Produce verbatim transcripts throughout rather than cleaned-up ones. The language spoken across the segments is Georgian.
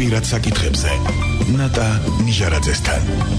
პირად საკითხებზე. ნატა ნიჟარაძესთან.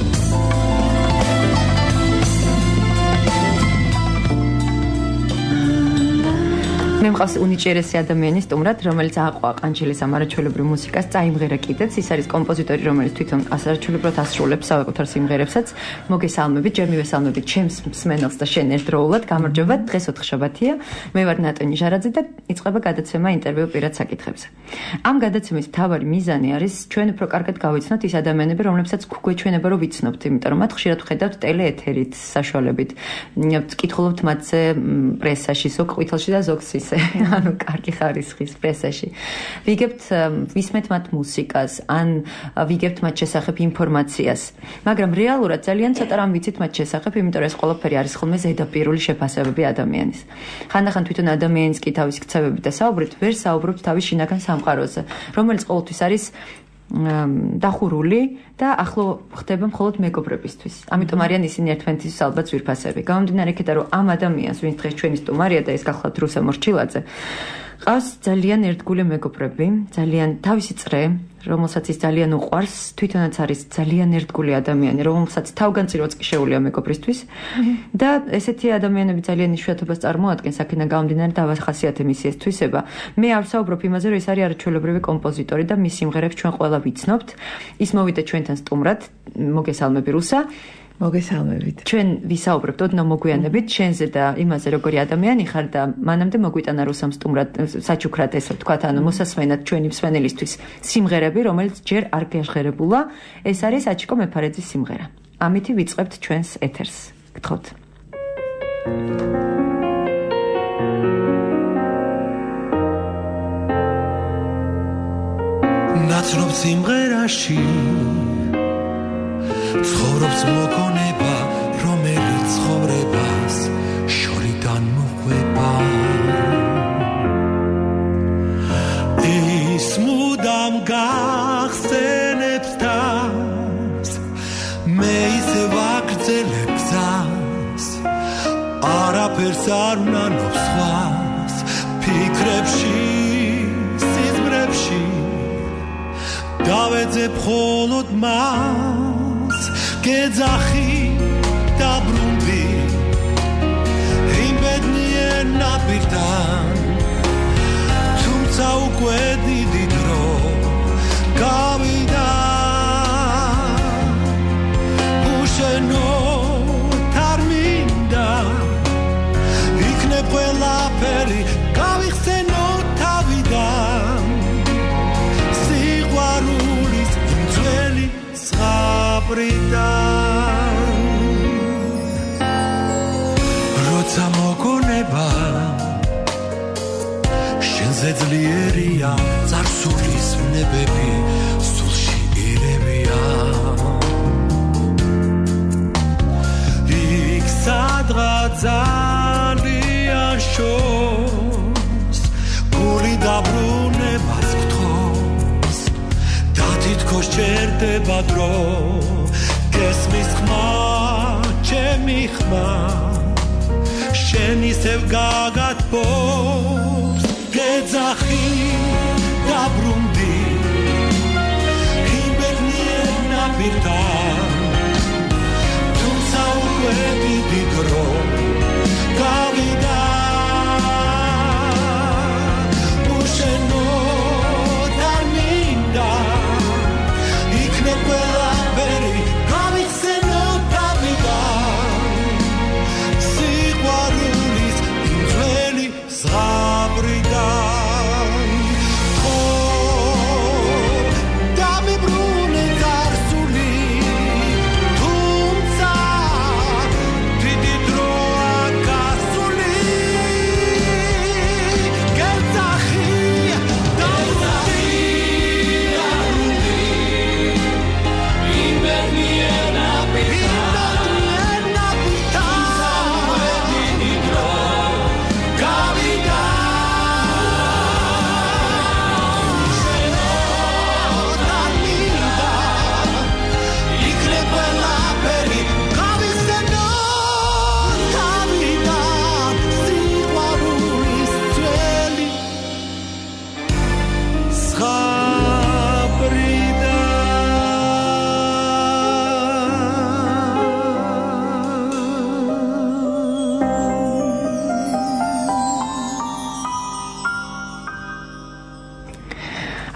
მე მყავს უნიჭიერესი ადამიანი სტუმრად, რომელიც აყვა ყანჩელის ამარაჩვეულებრივ მუსიკას, წაიმღერა კიდეც. ის არის კომპოზიტორი, რომელიც თვითონ ასარაჩვეულებრივად ასრულებს საკუთარ სიმღერებსაც. მოგესალმებით, ჯერ მივესალმებით ჩემს მსმენელს და შენ ერთდროულად. გამარჯობა, დღეს ოთხშაბათია. მე ვარ ნატა ნიჟარაძე და იწყება გადაცემა ინტერვიუ პირად საკითხებზე. ამ გადაცემის მთავარი მიზანი არის ჩვენ უფრო კარგად გავიცნოთ ის ადამიანები, რომლებსაც გვეჩვენება რომ ვიცნობთ, იმიტომ რომ მათ ხშირად ვხედავთ ტელეეთერით, საშუალებით. ვკითხულობთ მათზე პრესაში, ზოგ ყვითელში და ზოგ ისე, ანუ კარგი ხარისხის პრესაში. ვიგებთ, ვისმენთ მათ მუსიკას, ან ვიგებთ მათ შესახებ ინფორმაციას. მაგრამ რეალურად ძალიან ცოტა რამ ვიცით მათ შესახებ, იმიტომ რომ ეს ყველაფერი არის ხოლმე ზედაპირული შეფასებები ადამიანის. ხანდახან თვითონ ადამიანის კი თავის ქცევებით და საუბრით, ვერ საუბრობთ თავის შინაგან სამყაროზე, რომელიც ყოველთვის არის დახურული და ახლო ხდება მხოლოდ მეგობრებისთვის. ამიტომ არიან ისინი ერთმანეთის ალბათ ძვირფასები. გამომდინარე იქედან, რომ ამ ადამიანს, ვინც დღეს ჩვენი სტუმარია და ეს გახლავთ რუსა მორჩილაძე, ყავს ძალიან ერთგული მეგობრები, ძალიან თავისი წრე, რომელსაც ის ძალიან უყვარს, თვითონაც არის ძალიან ერთგული ადამიანი, რომელსაც თავგანწირვაც კი შეუძლია მეგობრისთვის და ესეთი ადამიანები ძალიან იშვიათობას წარმოადგენს, აქედან გამომდინარე დავახასიათე მისი ეს თვისება. მე არ ვსაუბრობ იმაზე, რომ ეს არის არაჩვეულებრივი კომპოზიტორი და მის სიმღერებს ჩვენ ყველა ვიცნობთ. ის მოვიდა ჩვენთან სტუმრად, მოგესალმები რუსა. მოგესალმებით. ჩვენ ვისაუბრებთ ოდნავ მოგვიანებით შენზე და იმაზე, როგორი ადამიანი ხარ და მანამდე მოგვიტანა რუსამ სტუმრად საჩუქრად ესე ვთქვათ, ანუ მოსასმენად ჩვენი მსმენელისთვის სიმღერები, რომელიც ჯერ არ გაჟღერებულა. ეს არის აჩიკო მეფარეძის სიმღერა. ამით ვიწყებთ ჩვენს ეთერს. გთხოვთ. ნაცნობ სიმღერაში ცხოვრობს მოგონება, რომელიც ცხოვრებას შორიდან მოყვება. ის მუდამ გახსენებს თავს, მე ისე ვაგრძელებ გზას, არაფერს არ ვნანობ სხვას, ფიქრებში, სიზმრებში დავეძებ მხოლოდ მას. გეძახი დაბრუნდი იმ ბედნიერ ნაპირთან, თუმცა უკვე დიდი დრო გავიდა. უშენოდ არ მინდა იქნებ ყველაფერი გავიხსენო თავიდან, სიყვარულის ძველი ზღაპრიდან. როცა მოგონება შენზე ძლიერია, წარსულის ნებები სულში ირებია. იქ სადღაც ძალიან შორს გული დაბრუნებას გთხოვს და თითქოს ჩერდება დრო, გესმის ხმა, ჩემი ხმა, შენ ისევ გაგათბობს. გეძახი დაბრუნდი იმ ბედნიერ ნაპირთან, თუმცა უკვე დიდი დრო გავიდა. უშენოდ არ მინდა იქნებ ყველაფერი გავიხსენო თავიდან, სიყვარულის ძველი ზღაპრიდან. ხო, დამიბრუნე წარსული, თუმცა დიდი დრო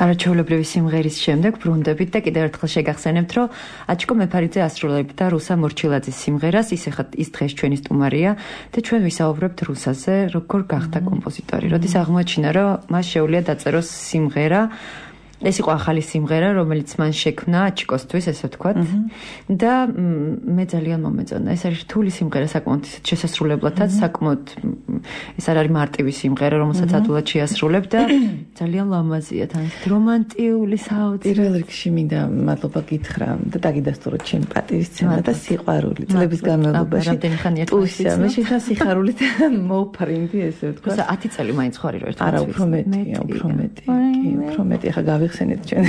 არაჩვეულებრივი სიმღერის შემდეგ ბრუნდებით და კიდევ ერთხელ შეგახსენებთ, რომ აჩკო მეფარიძე ასრულებდა რუსა მორჩილაძის სიმღერას, ის ეხლა ის დღეს ჩვენი სტუმარია და ჩვენ ვისაუბრებთ რუსაზე, როგორ გახდა კომპოზიტორი. როდის აღმოაჩინა, რომ მას შეუძლია დაწეროს სიმღერა, ეს იყო ახალი სიმღერა, რომელიც მან შექმნა აჩკოსთვის, ესე ვთქვათ. და მე ძალიან მომეწონა. ეს არის რთული სიმღერა, საკმაოდ შესასრულებლადაც, საკმაოდ ეს არ არის მარტივი სიმღერა, რომელსაც ადვილად შეასრულებ და ძალიან ლამაზია თან. რომანტიული საოცრი. პირველ რიგში მინდა მადლობა გითხრა და დაგიდასტუროთ ჩემი პატივისცემა და სიყვარული. წლების განმავლობაში ტუშა, მე შეიძლება სიხარულით მოვფრინდი, ესე ვთქვათ. ხა ათი წელი მაინც ხარ რომ ერთად. არა, უფრო მეტია, უფრო მეტი. კი, უფრო მეტი. ახლა გავიხსენეთ ჩვენ.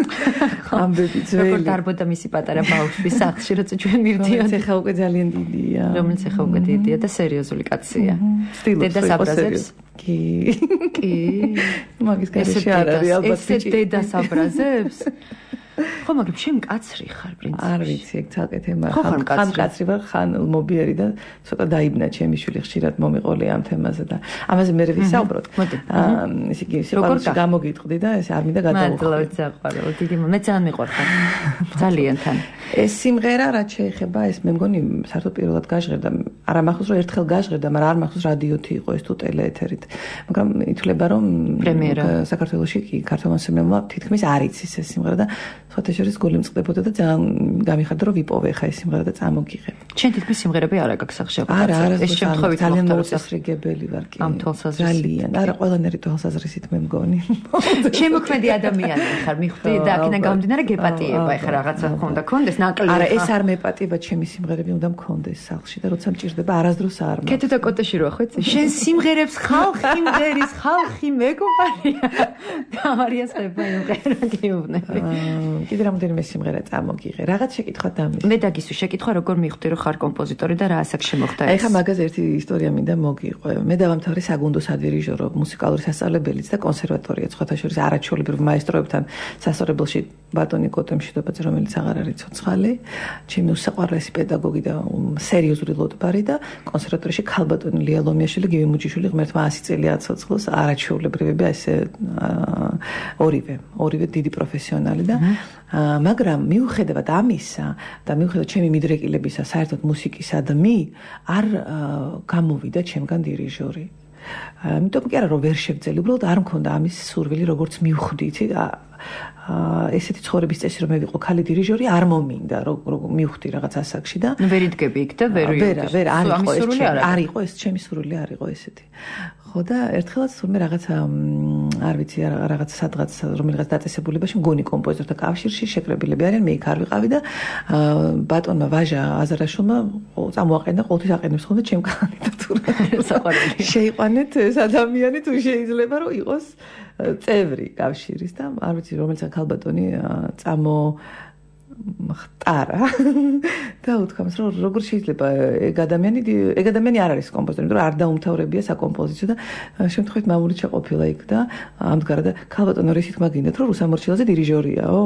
ამბები ძველი. როგორ დარბოდა მისი პატარა ბავშვი სახლში, როცა ჩვენ მივდიოდით. ეხლა უკვე ძალიან დიდია. რომელიც ეხლა უკვე დიდია და სერიოზული კაცია. დედას აბრაზებს? კი. კი. მაგის გარეშე არ არის ალბათ ბიჭი. ესე დედას აბრაზებს? ხო, მაგრამ შენ კაცრი ხარ პრინციპში. არ ვიცი, ეგ ცალკე თემა. ხან კაცრი ვარ, ხან მობიერი და ცოტა დაიბნა ჩემი შვილი, ხშირად მომიყოლე ამ თემაზე და ამაზე მე ვისაუბროთ. აა, ესე იგი, სიყვარულში გამოგიტყდი და ეს არ მინდა გადავუხო. მადლობა, საყვარელი. დიდი მე ძალიან მიყვარხარ. ძალიან თან. ეს სიმღერა რაც შეეხება, ეს მე მგონი საერთოდ პირველად გაჟღერდა. არა მახსოვს რომ ერთხელ გაჟღერდა, მაგრამ არ მახსოვს რადიოთი იყო ეს თუ ტელეეთერით. მაგრამ ითვლება რომ საქართველოში კი ქართულმა სინემმა თითქმის არ იცის ეს სიმღერა და სხვათა შორის გული მწყდებოდა და ძალიან გამიხარდა რომ ვიპოვე ხა ეს სიმღერა და წამოგიღე. შენ თითქმის სიმღერები არ აგაქვს სახშება. არა, არა, ეს შემთხვევით ძალიან მოწესრიგებელი ვარ კი. ამ თვალსაზრისით. ძალიან. არა, ყველანაირი თვალსაზრისით მე მგონი. შემოქმედი ადამიანი ხარ, მიხვდი და აქედან გამომდინარე გეპატიება, ეხლა რაღაცა ხონდა კონდეს ნაკლები. არა, ეს არ მეპატიება, ჩემი სიმღერები უნდა მქონდეს სახლში და როცა მჭირდება არასდროს არ მაქვს. კეთო და კოტეში რო ხვეცი. შენ სიმღერებს ხალხი მღერის, ხალხი მეგობარია. გამარიას ხება იმღერა გეუბნები. კიდე რამდენიმე სიმღერა წამოგიღე. რაღაც შეკითხვა დამის. მე დაგისვი შეკითხვა, როგორ მიხვდი რომ ხარ კომპოზიტორი და რა ასაკ შემოხდა ეს? ეხლა მაგაზე ერთი ისტორია მინდა მოგიყვე. მე დავამთავრე საგუნდო სადირიჟორო მუსიკალური სასწავლებელიც და კონსერვატორია, სხვათა შორის არაჩვეულებრივ მაესტროებთან სასწავლებელში ბატონი კოტემშვიდობაძე, რომელიც აღარ არის ცოცხალი, ჩემი უსაყვარლესი პედაგოგი და სერიოზული ლოტბარი და კონსერვატორიაში ქალბატონი ლია ლომიაშვილი, გივი მუჯიშვილი, ღმერთმა ასი წელი აცოცხლოს, არაჩვეულებრივია ესე ორივე, ორივე დიდი პროფესიონალი და მაგრამ მიუხედავად ამისა და მიუხედავად ჩემი მიდრეკილებისა საერთოდ მუსიკისადმი არ გამოვიდა ჩემგან დირიჟორი. ამიტომ კი არა რომ ვერ შევძელი, უბრალოდ არ მქონდა ამის სურვილი როგორც მივხვდი, იცი ესეთი ცხოვრების წესი რომ მე ვიყო ქალი დირიჟორი არ მომინდა რომ მივხვდი რაღაც ასაკში და ვერ იდგები იქ და ვერ ვერა ვერა არ იყო ეს არ იყო ეს ჩემი სურვილი არ იყო ესეთი. ხო და ერთხელაც თურმე რაღაცა არ ვიცი რაღაც სადღაც რომელიღაც დაწესებულებაში მგონი კომპოზიტორთა კავშირში შეკრებილები არიან, მე იქ არ ვიყავი და ბატონმა ვაჟა აზარაშვილმა წამოაყენა ყოველთვის აყენებს ხოლმე ჩემ კანდიდატურას. საყვარელი. შეიყვანეთ ეს ადამიანი თუ შეიძლება რომ იყოს წევრი კავშირის და არ ვიცი რომელსაც ქალბატონი წამო ხტარა და უთქვამს რომ როგორ შეიძლება ეგ ადამიანი ეგ ადამიანი არ არის კომპოზიტორი, იმიტომ რომ არ დაუმთავრებია საკომპოზიციო და შემთხვევით მამული ჩაყოფილა იქ და ამდგარა და ქალბატონო რისი თქმა გინდათ რომ რუსა მორჩილაძე დირიჟორიაო?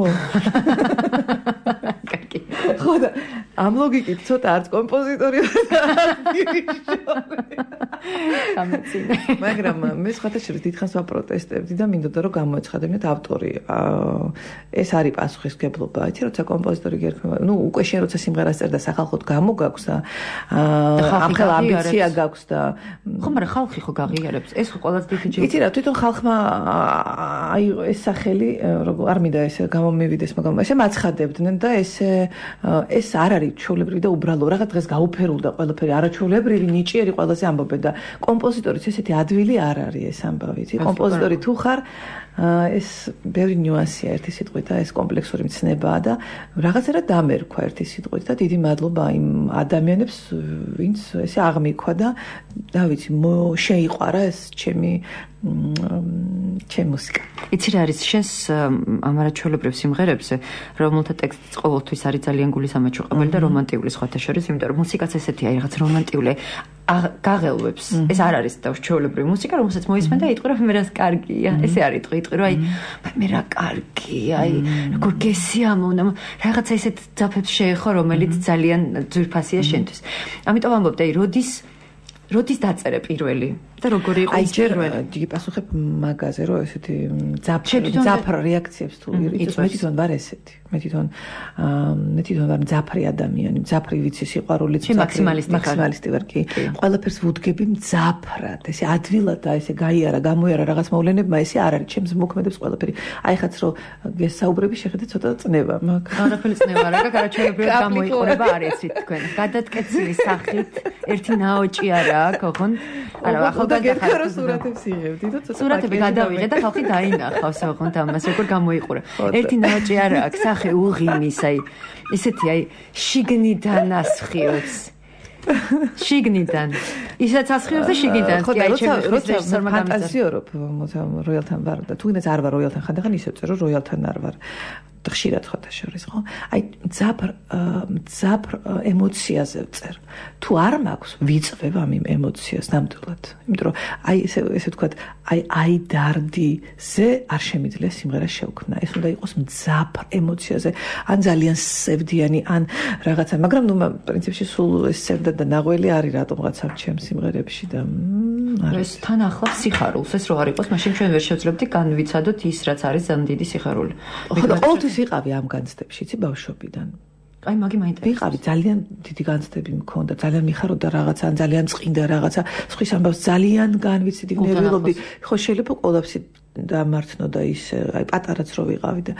კარგი. ხო და ამ ლოგიკით ცოტა არც კომპოზიტორი და დირიჟორი. გამეცინე. მაგრამ მე სხვათა შორის დიდხანს ვაპროტესტებდი და მინდოდა რომ გამოეცხადებინათ ავტორი. ეს არის პასუხისმგებლობა, იცი როცა კომპოზიტორი გერქმება. ნუ უკვე შენ როცა სიმღერას წერდა სახალხოდ გამოგაქვს და ამ ხელ ამბიცია გაქვს და ხო, მაგრამ ხალხი ხო გაღიარებს. ეს ხო ყველაზე დიდი ჯერ. იცი რა, თვითონ ხალხმა აი ეს სახელი როგორ არ მინდა ეს გამომივიდეს, მაგრამ ესე მაცხადებდნენ და ესე ეს არ არის ჩვეულებრივი და უბრალო. რაღაც დღეს გაუფერულდა ყველაფერი არაჩვეულებრივი, ნიჭიერი ყველაზე ამბობენ და კომპოზიტორიც ესეთი ადვილი არ არის ეს ამბავი, იცი? კომპოზიტორი თუ ხარ ეს ბევრი ნიუანსია ერთი სიტყვით და ეს კომპლექსური მცნებაა და რაღაცა დამერქვა ერთი სიტყვით და დიდი მადლობა იმ ადამიანებს ვინც ესე აღმიქვა და და ვიცი შეიყვარა ეს ჩემი ჩემი მუსიკა. იცი რა არის შენს ამ არაჩვეულებრივ სიმღერებზე, რომელთა ტექსტიც ყოველთვის არის ძალიან გულისამაჩუყებელი და რომანტიული სხვათა შორის, იმიტომ რომ მუსიკაც ესეთია, რაღაც რომანტიული გაღელვებს. ეს არ არის ჩვეულებრივი მუსიკა, რომელსაც მოისმენ და იტყვი რომ მე რას კარგია. ესე არ იტყვი, იტყვი რომ აი მე რა კარგია, აი როგორ გესიამოვნა, რაღაცა ისეთ ძაფებს შეეხო, რომელიც ძალიან ძვირფასია შენთვის. ამიტომ ამბობდი, აი როდის როდის დაწერე პირველი და როგორი იყო ის პირველი? დიდი პასუხებ მაგაზე, რომ ესეთი ძაფრ რეაქციებს თუ იწვევს, მე თვითონ ვარ ესეთი. მე თვითონ მე თვითონ ვარ ძაფრი ადამიანი, ძაფრი ვიცი სიყვარულიც, მაქსიმალისტი ვარ კი. ყველაფერს ვუდგები მძაფრად, ესე ადვილად და ესე გაიარა, გამოიარა რაღაც მოვლენებმა, ესე არ არის ჩემს მოქმედებს ყველაფერი. აი ხაც რომ გესაუბრები შეხედეთ ცოტა წნება მაგ. არაფერი წნება არა, გარაჩელებრივად გამოიყურება არ იცით თქვენ. გადატკეცილი სახით ერთი ნაოჭი არა აქვს, ოღონდ არა, ახალგაზრდა ხარ სურათებს იღებდი და ცოტა სურათები გადავიღე და ხალხი დაინახავს, ოღონდ ამას როგორ გამოიყურა. ერთი ნაოჭი არა აქვს, სახე უღიმის, აი ისეთი აი შიგნიდან ასხიოს. შიგნიდან. ისაც ასხიოს და შიგნიდან. ხო, და როცა როცა ფანტაზიორობ როიალთან ვარ და თუ ინაც არ ვარ როიალთან ხანდახან ისევ წერო როიალთან არ ვარ. ხშირად ხოთა შორის, ხო? აი ძაფრ ძაფრ ემოციაზე ვწერ. თუ არ მაქვს, ვიწვევ ამ ემოციას ნამდვილად. იმიტომ რომ აი ესე ესე ვთქვათ, აი აიდარდიზე არ შემიძლია სიმღერა შევქმნა. ეს უნდა იყოს მძაფრ ემოციაზე, ან ძალიან სევდიანი, ან რაღაცა, მაგრამ ნუ პრინციპში სულ ეს სევდა და ნაღველი არის რატომღაც ამ ჩემ სიმღერებში და ეს თან ახლავს სიხარულს, ეს რო არ იყოს, მაშინ ჩვენ ვერ შევძლებთ განვიცადოთ ის, რაც არის ამ დიდი სიხარული. ხო, და ყოველთვის ვიყავი ამ განცდებში, იცი, ბავშვობიდან. აი, მაგი მაინტერესებს. ვიყავი, ძალიან დიდი განცდები მქონდა, ძალიან მიხარობდა რაღაცა, ან ძალიან წმინდა რაღაცა, სხვის ამბავს ძალიან განვიცდი, ნერვიულობდი. ხო, შეიძლება ყველაფერი დამართნო და ის, აი, პატარაც რო ვიყავი და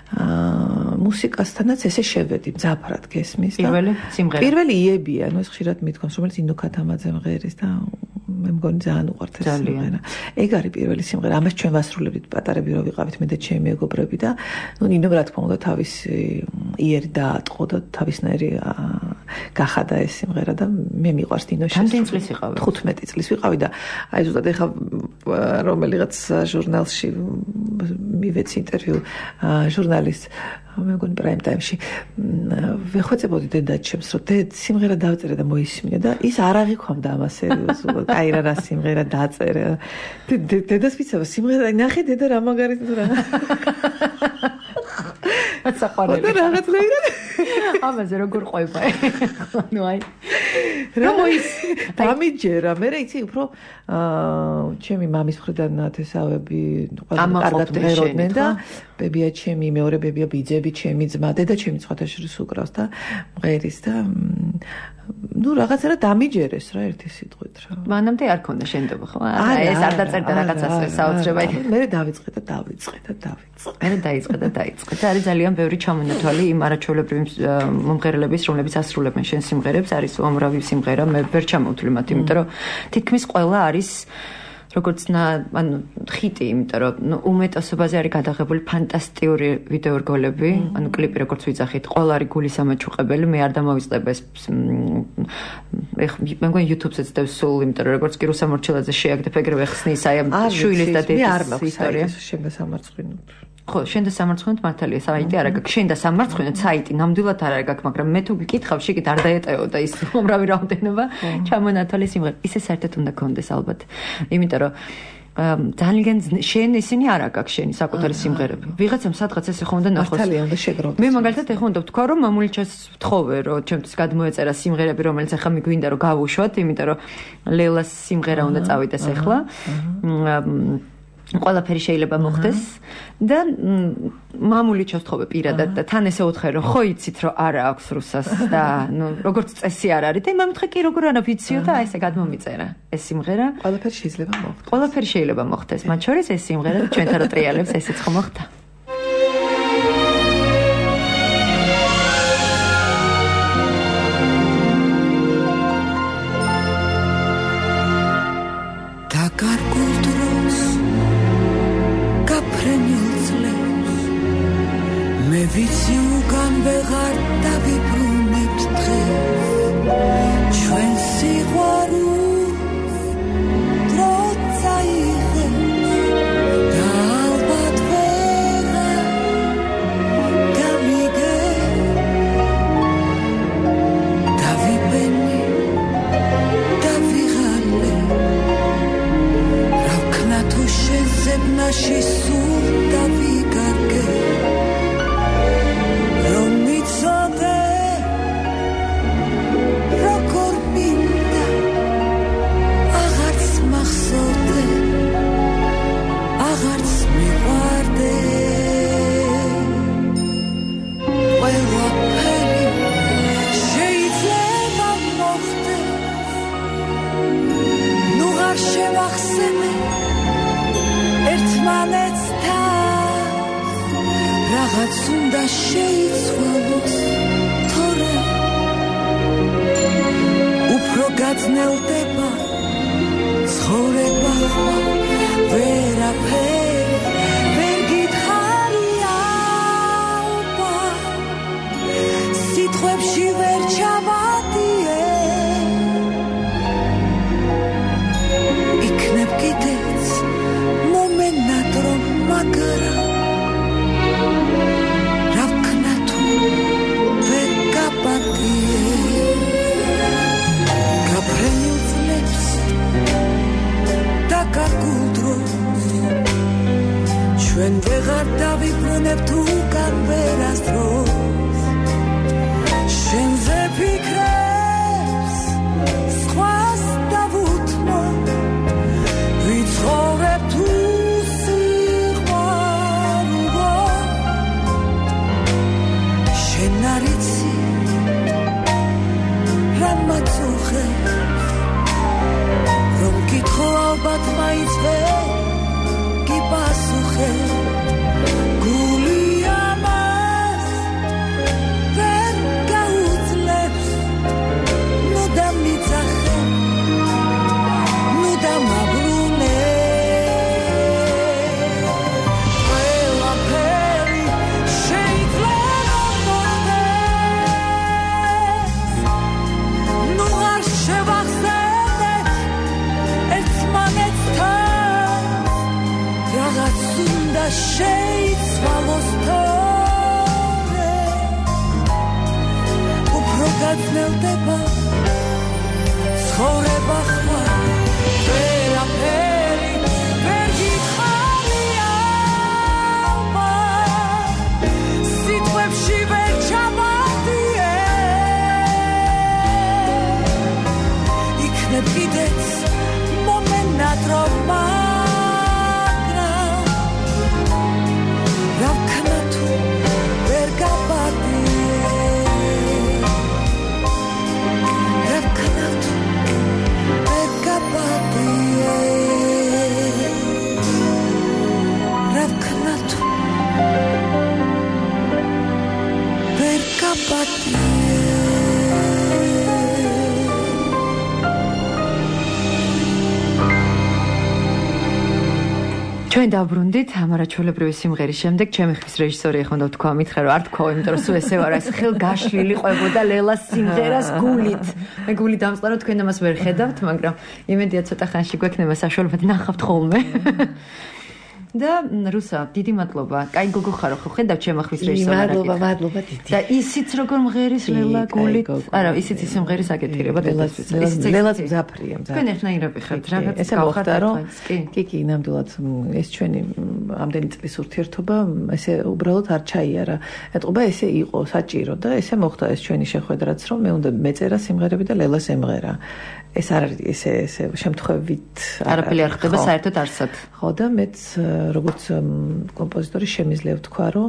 აა მუსიკასთანაც ესე შევედი, მძაფრად გესმის და პირველი სიმღერა. პირველი იებია, ნუ ეს ხშირად მithქვამს, რომელიც ინო ქათამაძემ ღერის და მე მგონი ძალიან უყვართ ეს სიმღერა. ეგ არის პირველი სიმღერა. ამას ჩვენ ვასრულებდით პატარები რო ვიყავით მე და ჩემი მეგობრები და ნუ ნინომ რა თქმა უნდა თავის იერი დაატყო და თავისნაირი გახადა ეს სიმღერა და მე მიყვარს ნინოში. რამდენი წლის იყავი? თხუთმეტი წლის ვიყავი და აი ზუსტად ეხა რომელიღაც ჟურნალში მივეცი ინტერვიუ ჟურნალისტ მე მგონი პრაიმ ტაიმში ვეხვეწებოდი დედაჩემს რომ დედ სიმღერა დავწერე და მოისმინე და ის არ აღიქვამდა ამას სერიოზულად აი რა სიმღერა დაწერე დედას ვიცავ სიმღერა ნახე დედა რა მაგარი თუ რა საყვარელი და რაღაცნაირად ამაზე როგორ ყვება ნუ აი რა მოის დამიჯერა მე რა იცი უფრო ჩემი მამის მხრიდან ნათესავები ყველა კარგად ღეროდნენ და ბებია ჩემი მეორე ბებია ბიძები ჩემი ძმა დედა ჩემი სხვათა შორის უკრავს და მღერის და ნუ რაღაცა რა დამიჯერეს რა ერთი სიტყვით რა მანამდე არ ქონდა შენდობა ხო ეს არ დაწერდა რაღაცას საოცრებად მე დავიწყე და დავიწყე და დავიწყე მე დაიწყე და დაიწყე და არის ძალიან ბევრი ჩამონათვალი იმ არაჩვეულებრივი მომღერლების რომლებიც ასრულებენ შენ სიმღერებს არის უამრავი სიმღერა მე ვერ ჩამოვთვლი მათ იმიტომ რომ თითქმის ყველა არის როგორც ანუ ხიტი, იმიტომ რომ ნუ უმეტესობაზე არის გადაღებული ფანტასტიკური ვიდეო რგოლები, ანუ კლიპი როგორც ვიძახით, ყველა არის გულის ამაჩუყებელი, მე არ დამოვიწყებ ეს ეხ მე მგონი YouTube-ზე წდევს სულ, იმიტომ რომ როგორც კი რუსამორჩილაძე შეაგდებ ეგრევე ხსნის აი ამ შვილის და დედის ისტორია. შენ და სამარცხვინოთ. ხო, შენ და სამარცხვინოთ მართალია, საიტი არა გაქვს. შენ და სამარცხვინოთ საიტი ნამდვილად არ არის გაქვს, მაგრამ მე თუ გიკითხავ, შეგით არ დაეტეოდა ის უამრავი რაოდენობა ჩამონათვალი სიმღერა. ისე საერთოდ უნდა გქონდეს ალბათ. იმიტომ რომ ძალიან შენ ისინი არ აქვს შენი საკუთარი სიმღერები. ვიღაცამ სადღაც ესე ხომ უნდა ნახოს. მართალია უნდა შეგროვდეს. მე მაგალითად ეხლა უნდა ვთქვა, რომ მამულიჩას ვთხოვე, რომ ჩემთვის გადმოეწერა სიმღერები, რომელიც ახლა მიგვინდა რომ გავუშვათ, იმიტომ რომ ლელას სიმღერა უნდა წავიდეს ახლა. ყველაფერი შეიძლება მოხდეს და მამული ჩავთხოვე პირადად და თან ესე უთხე რომ ხო იცით რომ არა აქვს რუსას და ნუ როგორც წესი არ არის და მამთხე კი როგორ არა ვიციო და აი ესე გადმომიწერა ეს სიმღერა ყველაფერი შეიძლება მოხდეს ყველაფერი შეიძლება მოხდეს მათ შორის ეს სიმღერა ჩვენთან რო ტრიალებს ესეც ხო მოხდა და კარგულ დროს მე ვიცი უკან ვეღარ დავიბრუნებთ დღეს ჩვენ სიყვარულს დრო წაიღებს და ალბათ ვერ გაგრძნელდება ცხოვრება ხვალ ვერაფერი ვერ გითხარი ალბა სიტყვებში ვერ ჩავადიე იქნებ კიდეც მომენად რომ მაგრამ რა ვქნა თუ ვერ გაპატიე გაფრენილ წლებს და კარგულ დროს ჩვენ ვეღარ დავიბრუნებთ უკან ვერასდროს შენზე ფიქრებს სხვას დავუთმო ვიცხოვრებთ უსიყვარულო შენ არ იცი რა მაწუხებს რომ გითხო ალბათ მაინც ვერ გიპასუხე გული ამას ვერ გაუძლებს ნუ დამიძახე ნუ დამაბრუნე ყველაფერი შეიძლება მოხდეს ნუ არ შევახსენებ ერთმანეთთან რაღაც უნდა შეიცვალოს თორე უფრო გაგრძნელდება ცხოვრება ხვალ ვერაფერი ვერ გითხარი ალბა სიტყვებში ვერ ჩავადიე იქნებ კიდეც მომენად რომ მაგრამ რა ვქნა თუ ვერ გაპატიე რა ვქნა თუ ვერ გაპატიე რა ვქნა თუ ვერ გაპატიე ჩვენ დავბრუნდით ამარაჩვეულებრივი სიმღერის შემდეგ ჩემი ხის რეჟისორი ეხონდა თქვა მითხრა რომ არ თქვა იმიტომ რომ სულ ესე ვარ ეს ხელგაშლილი ყვებოდა ლელას სიმღერას გულით მე გული დამწყარო თქვენ ამას ვერ ხედავთ მაგრამ იმედია ცოტა ხანში გვექნება საშუალება ნახავთ ხოლმე და რუსა დიდი მადლობა კაი გოგო ხარო ხო ხედავ ჩემი ხის რეჟისორი მადლობა მადლობა დიდი და ისიც როგორ მღერის ლელა გულით არა ისიც ის სიმღერის აკეთირება ლელას მზაფრია მზაფრია თქვენ ერთნაირად ხართ რაღაც ესე მოხდა რომ კი კი ნამდვილად ეს ჩვენი ამდენი წლის ურთიერთობა ესე უბრალოდ არ ჩაიარა ეტყობა ესე იყო საჭირო და ესე მოხდა ეს ჩვენი შეხვედრაც რომ მე უნდა მეწერა სიმღერები და ლელას ემღერა ეს არ არის ესე ესე შემთხვევით არაფერი არ ხდება საერთოდ არსად ხო და მეც როგორც კომპოზიტორი შემიძლია ვთქვა რომ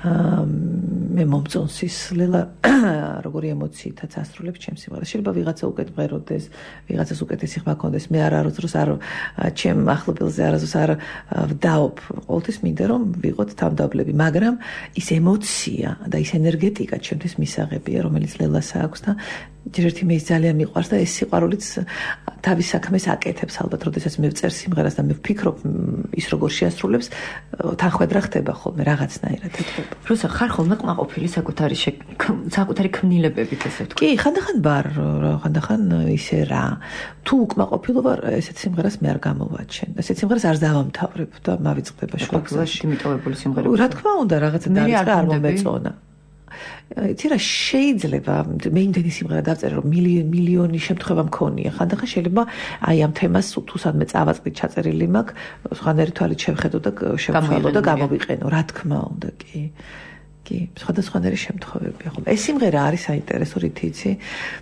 მე მომწონს ის ლელა როგორი ემოციითაც ასრულებს ჩემს სიმღერას შეიძლება ვიღაცა უკეთ მღეროდეს ვიღაცას უკეთესი ხმა ქონდეს მე არ არასდროს არ ჩემ ახლობელზე არასდროს არ ვდაობ ყოველთვის მინდა რომ ვიყოთ თავდაბლები მაგრამ ის ემოცია და ის ენერგეტიკა ჩემთვის მისაღებია რომელიც ლელას აქვს და ჯერერთი მე ის ძალიან მიყვარს და ეს სიყვარულიც თავის საქმეს აკეთებს ალბათ როდესაც მე ვწერ სიმღერას და მე ვფიქრობ ის როგორ შეასრულებს თანხმედრა ხდება ხოლმე რაღაცნაირად ეთქობა რუსა ხარ ხოლმე ყმაყოფილი საკუთარი საკუთარი ქმნილებებით ესე ვთქვი კი ხანდახან ვარ ხანდახან ისე რა თუ უკმაყოფილო ვარ ესეთ სიმღერას მე არ გამოვაჩენ ესეთ სიმღერას არ დავამთავრებ და მავიწყდება შუა გზაში იმიტოვებული სიმღერები რა თქმა უნდა რაღაცა დაიწყე არ მომეწონა იცი რა შეიძლება მე იმდენი სიმღერა დავწერე რომ მილიონი შემთხვევა მქონია ხანდახან შეიძლება აი ამ თემას თუ სადმე წავაწყდი ჩაწერილი მაქვს სხვანაირი თვალით შევხედო და შევხვალო და გამოვიყენო რა თქმა უნდა კი კი სხვადასხვანაირი შემთხვევებია ხო ეს სიმღერა არის საინტერესო რითი იცი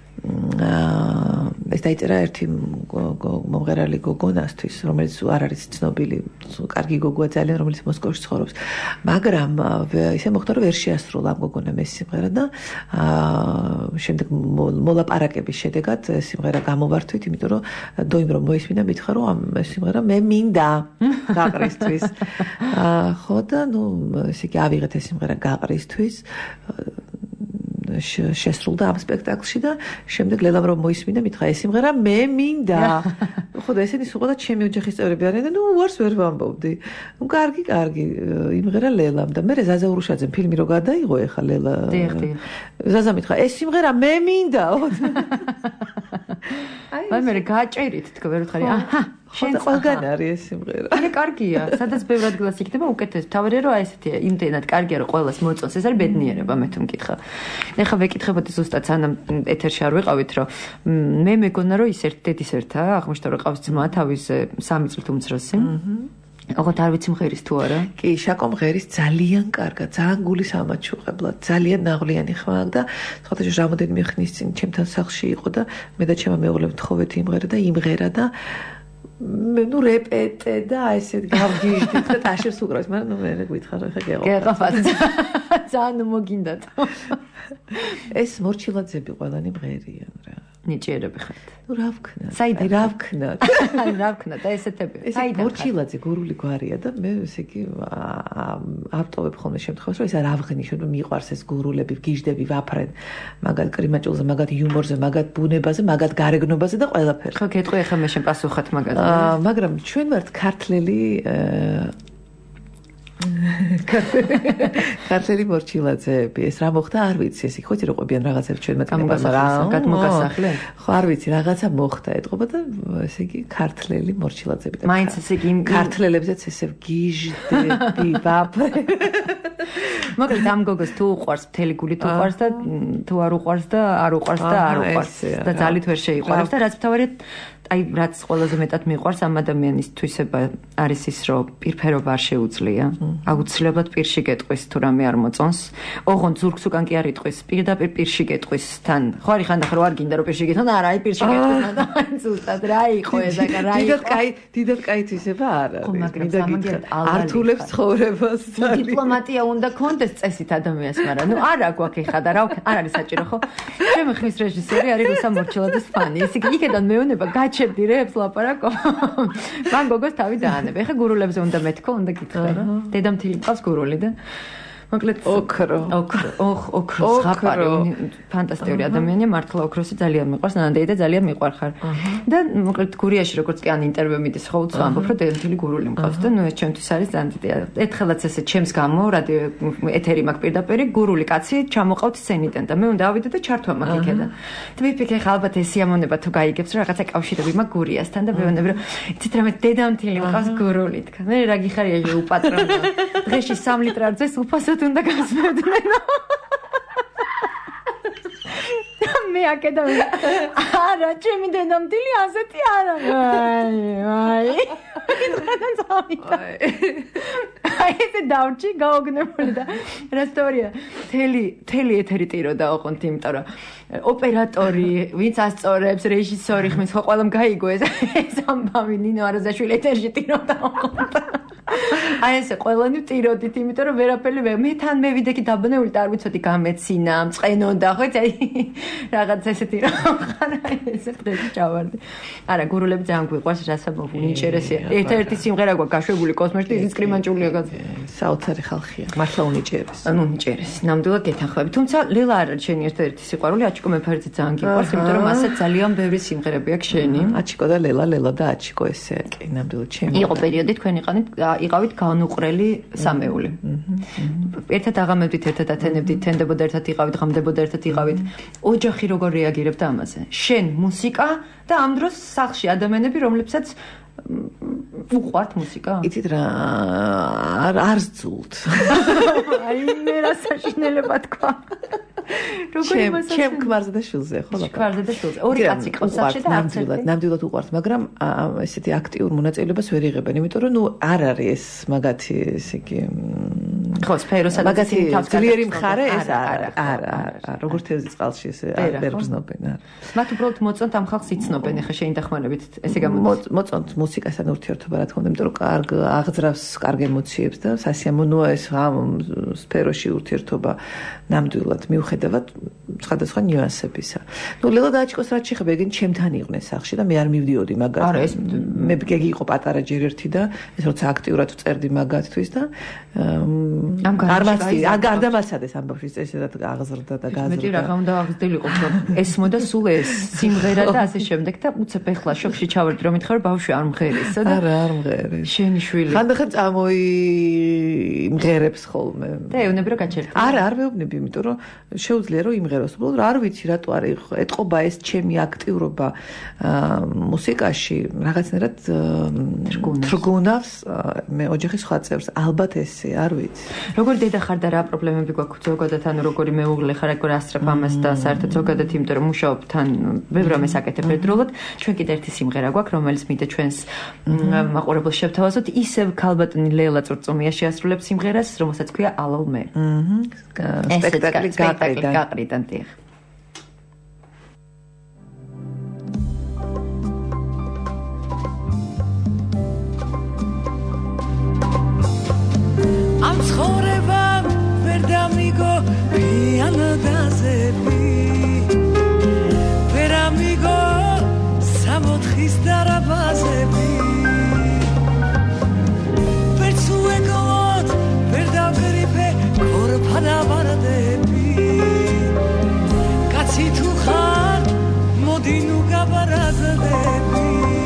ეს დაიწერა ერთი მომღერალი გოგონასთვის რომელიც არ არის ცნობილი კარგი გოგოა ძალიან რომელიც მოსკოვში ცხოვრობს მაგრამ ისე მოხდა რომ ვერ შეასრულა ამ გოგონამ ეს სიმღერა და შემდეგ მოლაპარაკების შედეგად სიმღერა გამოვართვით იმიტომ რომ დოიმ რომ მოისმინა მითხრა რომ ამ სიმღერა მე მინდა გაყრისთვის ხო და ნუ ესე იგი ავიღეთ ეს სიმღერა გაყრისთვის შესრულდა ამ სპექტაკლში და შემდეგ ლელამ რომ მოისმინა მითხრა ეს სიმღერა მე მინდა. ხო და ესენი სულყოდა ჩემი ოჯახის წევრები არიან და ნუ უარს ვერ ვამბობდი. ნუ კარგი, კარგი, იმღერა ლელამ და მე ზაზა ურუშაძემ ფილმი რო გადაიღო ეხა ლელა. ზაზა მითხრა ეს სიმღერა მე მინდა. აი მე გააჭერით თქვა ვერ ვთხარი. აჰა შენ ყველგან არის ეს სიმღერა. აი კარგია, სადაც ბევრ ადგილას იქნება უკეთეს. თავარია რომ აი ესეთია, იმდენად კარგია რომ ყველას მოწონს. ეს არის ბედნიერება მე თუ მკითხა. ეხა ვეკითხებოდი ზუსტად სანამ ეთერში არ ვიყავით რომ მე მეგონა რომ ის ერთ დედის ერთა აღმოჩნდა რომ ყავს ძმა თავის სამი წლით უმცროსი. ოღონდ არ ვიცი მღერის თუ არა. კი, შაკო მღერის ძალიან კარგად, ძალიან გულის ამაჩუყებლად, ძალიან ნაღვლიანი ხმა და სხვათა შორის რამოდენიმე ხნის წინ ჩემთან სახლში იყო და მე და ჩემმა მეუღლემ თხოვეთ იმღერა და იმღერა და მე ნუ რეპეტე და აი ესეთ გავგიჟდით და ტაშებს უკრავს, მაგრამ ნუ მე გითხარ ხა გეღო. გეღაფად. ძალიან მოგინდათ. ეს მორჩილაძები ყველანი მღერიან რა. ნიჭიერები ხართ. ნუ რა ვქნათ? საიდან რა ვქნათ? აი რა ვქნათ? აი ესეთები. საიდან? მორჩილაძე გურული გვარია და მე ესე იგი ავტოვებ ხოლმე შემთხვევას რომ ეს არ ავღნიშნო რომ მიყვარს ეს გურულები, გიჟდები, ვაფრენ. მაგათ კრიმაჭულზე, მაგათ იუმორზე, მაგათ ბუნებაზე, მაგათ გარეგნობაზე და ყველაფერზე. ხო, გეტყვი ახლა მე შენ პასუხად მაგათ. აა მაგრამ ჩვენ ვართ ქართლელი ქართლელი მორჩილაძეები. ეს რა მოხდა არ ვიცი, ეს ხო იცი რო ყვებიან რაღაცებს ჩვენ მათგანებას რა გადმოგასახლე. ხო არ ვიცი რაღაცა მოხდა ეთყობა და ესე იგი ქართლელი მორჩილაძეები და მაინც ესე იგი ქართლებზეც ესე გიჟდები ვაფრე. მოკლედ ამ გოგოს თუ უყვარს მთელი გული თუ უყვარს და თუ არ უყვარს და არ უყვარს და არ უყვარს და ძალით ვერ შეიყვარებს და რაც თავარია აი რაც ყველაზე მეტად მიყვარს ამ ადამიანის თვისება არის ის რომ პირფერობა არ შეუძლია აუცილებლად პირში გეტყვის თუ რამე არ მოწონს ოღონდ ზურგს უკან კი არ იტყვის პირდაპირ პირში გეტყვის თან ხო არის ხანდახან რომ არ გინდა რომ პირში გეტყვი არა აი პირში გეტყვის და აი ზუსტად რა იყო ეს აკა რა იყო დიდად კაი დიდად კაი თვისება არ არის მინდა გითხრა ართულებს ცხოვრებას დიპლომატია უნდა კონდეს წესით ადამიანს მაგრამ ნუ არა გვაქვს ეხა და რა არ არის საჭირო ხო ჩემი ხმის რეჟისორი არის რუსა მორჩილაძის ფანი ის იქიდან მეუნება გაჩერდი რეებს ლაპარაკო მან გოგოს თავი დაანება ეხა გურულებზე უნდა მეთქო უნდა გითხრა რა დედამთილი მყავს გურული და მოკლედ ოქრო ოქრო ოხ ოქრო ხაპარი ფანტასტიკური ადამიანია მართლა ოქროსი ძალიან მიყვარს ნანადეი და ძალიან მიყვარხარ და მოკლედ გურიაში როგორც კი ან ინტერვიუ მიდის ხო უცხო ამბობ რომ დედამთილი გურული მყავს და ნუ ეს ჩემთვის არის ძალიან დიდი ერთხელაც ესე ჩემს გამო რადიო ეთერი მაქვს პირდაპირ გურული კაცი ჩამოყავთ სცენიდან და მე უნდა ავიდე და ჩართვა მაქვს იქიდან და ვიფიქრე ხა ალბათ ეს სიამონება თუ გაიგებს რომ რაღაცა კავშირები მაქვს გურიასთან და ვეუბნები რომ იცით რამე დედამთილი მყავს გურული თქვა მე რა გიხარია ჟე უპატრონო დღეში სამი ლიტრი არძეს უფასო უნდა გასმევდნენ. მე აკედა არა, ჩემი დედამთილი ასეთი არა. აი, აი. აი, ეს დავჭი გაოგნებული და რესტორია. თელი, თელი ეთერი ტიროდა ოღონდ, იმიტომ რომ ოპერატორი, ვინც ასწორებს, რეჟისორი ხმის ხო ყველამ გაიგო ეს ეს ამბავი ნინო არაზაშვილი ეთერში ტიროდა ოღონდ. აი ესე ყველანი ტიროდით, იმიტომ რომ ვერაფერი მე თან მევიდე კი დაბნეული და არ ვიცოდი გამეცინა, მწყენოდა, ხო იცი? რაღაც ესეთი რა ხარა ესე დღეში ჩავარდი. არა, გურულები ძალიან გვიყვარს, რასაც უნიჭერესია. ერთ-ერთი სიმღერა გვაქვს გაშვებული კოსმოსში, ისიც კრიმანჭულია გაზ. საოცარი ხალხია. მართლა უნიჭერეს. ანუ უნიჭერეს. ნამდვილად გეთანხმები. თუმცა ლელა არ არის შენი ერთ-ერთი სიყვარული, აჩიკო მეფარიძე ძალიან გიყვარს, იმიტომ რომ მასაც ძალიან ბევრი სიმღერები აქვს შენი. აჩიკო და ლელა, ლელა და აჩიკო ესე კი ნამდვილად ჩემი. იყო პერიოდი თქვენ იყავით იყავით განუყრელი სამეული. ერთად აღამებდით, ერთად ათენებდით, თენდებოდა ერთად იყავით, ღამდებოდა ერთად იყავით. ოჯახი როგორ რეაგირებდა ამაზე? შენ მუსიკა და ამ დროს სახლში ადამიანები, რომლებსაც უყვართ მუსიკა? იცით რა არ არ ზულთ. აი მე რა საშინელება თქვა. როგორ იმასაც ჩემ ქმარზე და შულზე ხო ლაპარაკობ. ქმარზე და შულზე. ორი კაცი ყავს სახლში და არც ერთი. ნამდვილად უყვართ, მაგრამ ესეთი აქტიურ მონაწილეობას ვერ იღებენ, იმიტომ რომ ნუ არ არის ეს მაგათი ესე იგი ხო, სფეროსა და ძლიერი მხარე ეს არა, არა, არა, როგორც თევზის წყალში ესე არ ბრძნობენ, არა. მათ უბრალოდ მოწონთ ამ ხალხს იცნობენ, ეხა შენი დახმარებით ესე გამოდის. მოწონთ მუსიკასთან ურთიერთობა, რა თქმა უნდა, იმიტომ რომ კარგ აღძრავს კარგ ემოციებს და სასიამოვნოა ეს ამ სფეროში ურთიერთობა ნამდვილად მიუხედავად სხვადასხვა ნიუანსებისა. ნუ ლელა დააჩიკოს რაც შეხება ეგენ ჩემთან იყვნენ სახლში და მე არ მივდიოდი მაგათ. არა ეს მე გეგი იყო პატარა ჯერ ერთი და ეს როცა აქტიურად წერდი მაგათთვის და არ მასწი არ გარდამასადეს ამბავშის წესად აღზრდა და გაზრდა. მეტი რა უნდა აღზრდილიყო რომ ესმოდა სულ ეს სიმღერა და ასე შემდეგ და უცებ ეხლა შოქში ჩავარდი რომ მითხარ ბავშვი არ მღერისო და არა არ მღერის. შენი შვილი. ხანდახან წამოი მღერებს ხოლმე. და ეუბნები რომ გაჩერდა. არა არ მეუბნები იმიტომ რომ შეუძლია რომ იმღეროს. უბრალოდ არ ვიცი რატო არ ეტყობა ეს ჩემი აქტიურობა მუსიკაში რაღაცნაირად თრგუნავს მე ოჯახის სხვა წევრს ალბათ ესე არ ვიცი. როგორი დედა ხარ და რა პრობლემები გვაქვს ზოგადად ანუ როგორი მეუღლე ხარ როგორ ასწრებ ამას და საერთოდ ზოგადად იმიტომ რომ მუშაობ თან ბევრ რამეს აკეთებ ერთდროულად ჩვენ კიდე ერთი სიმღერა გვაქვს რომელიც მინდა ჩვენს მაყურებელს შევთავაზოთ ისევ ქალბატონი ლელა წურწუმია შეასრულებს სიმღერას რომელსაც ქვია ალალ მე. აჰა სპექტაკლი გაყრიდან გაყრიდან დიახ. ამ ცხოვრებამ ვერ დამიგო პიანოდაზები ვერ ამიგო სამოთხის დარაბაზები ვერც უეკლოდ ვერ დავგრიფე ქორფა და ვარდები კაცი თუ ხარ მოდი ნუ გაბარაზდები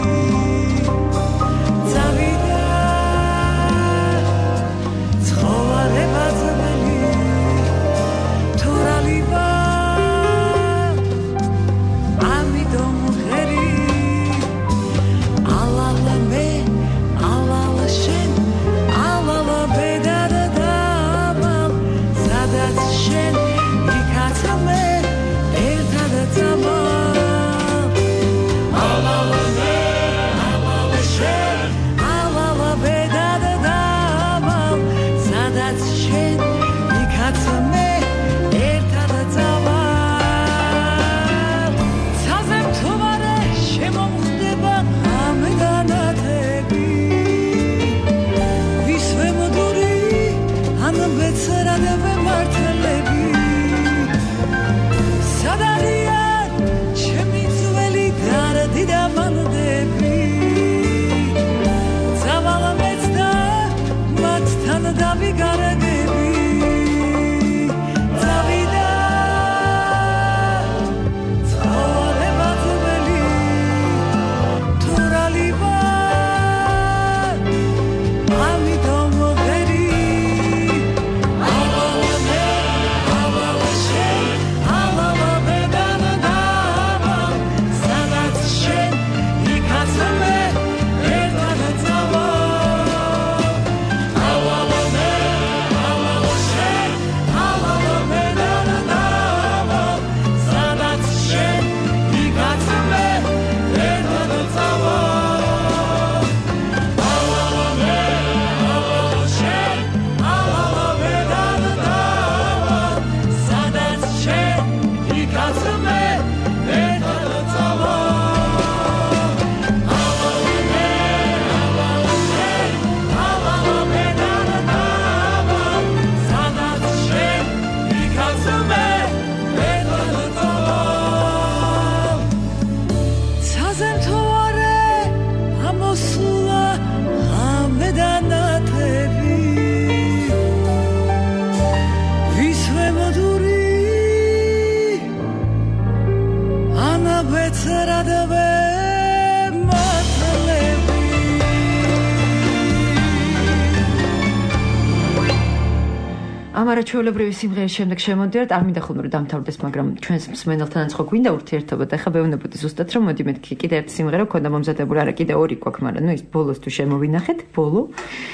ამარა ჩვეულებრივი სიმღერის შემდეგ შემოდიართ არ მინდა ხოლმე რომ დამთავრდეს მაგრამ ჩვენს მსმენელთანაც ხო გვინდა ურთიერთობა და ეხლა ვეუბნებოდი ზუსტად რომ მოდი მეთქი კიდე ერთი სიმღერა ქონდა მომზადებული არა კიდე ორი გვაქვს მაგრამ ნუ ის ბოლოს თუ შემოვინახეთ ბოლო